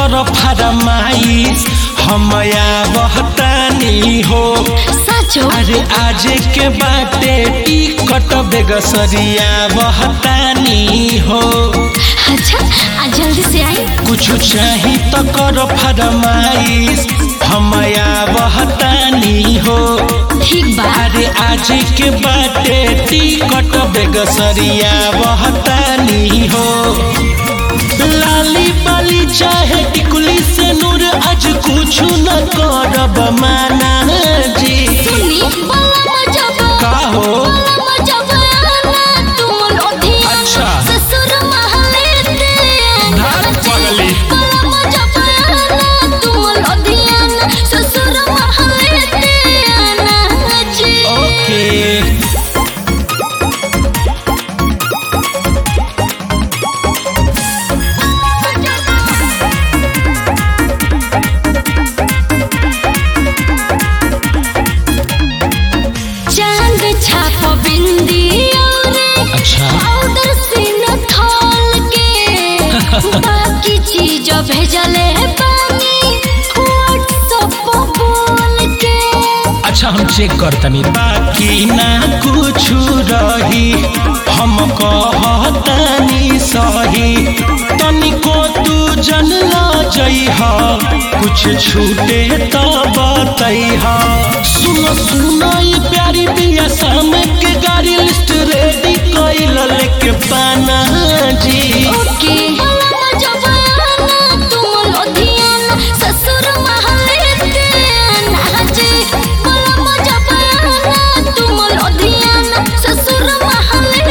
कर फरमाइश हम आवतानी हो। अरे आज के बाटे टिकट बेगसरिया बहतानी हो। अच्छा आज जल्दी से आई। कुछ चाही तो कर फरमाइश हम आवतानी हो। ठीक बा। अरे आज के बाटे टिकट बेगसरिया बहतानी हो। लाली बाली चाहे टिकुली से नूर आज कुछ न करब माना जी। सुनी का हो? अच्छा ससुर महले धार पगली ससुर महले ओके। चांद छाप बिंदी अच्छा पाउडर से न खोल के बाकी चीज भेजले पानी व्हाट्सएप पर बोल के। अच्छा हम चेक करतनी बाकी ना कुछ रही हम कहतनी सही। तनिको तू जन ला जइह कुछ छूटे तो बतइह। सुनो सुनो ये प्यारी बिया शाम के गाड़ी लिस्ट रेडी कइल लेके पाना जी। ओके ससुर महले ससुर महले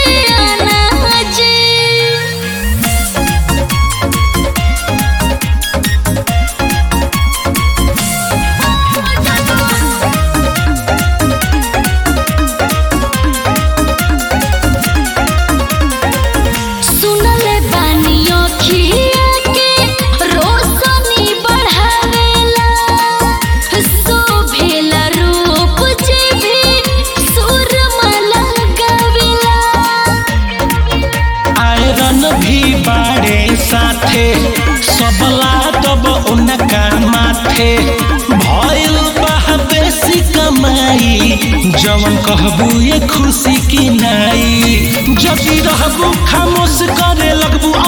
सुनले बानियो खिया के रोशनी बढ़ावेला शोभेला रूप जे भी सुरमा गावेला। आयरन भी बाड़े साथे सबला तब उनका माथे भइल बा बेसी कमाई। जवन कहबू ये खुशी की नाई जब रहबू खामोश करे लगबू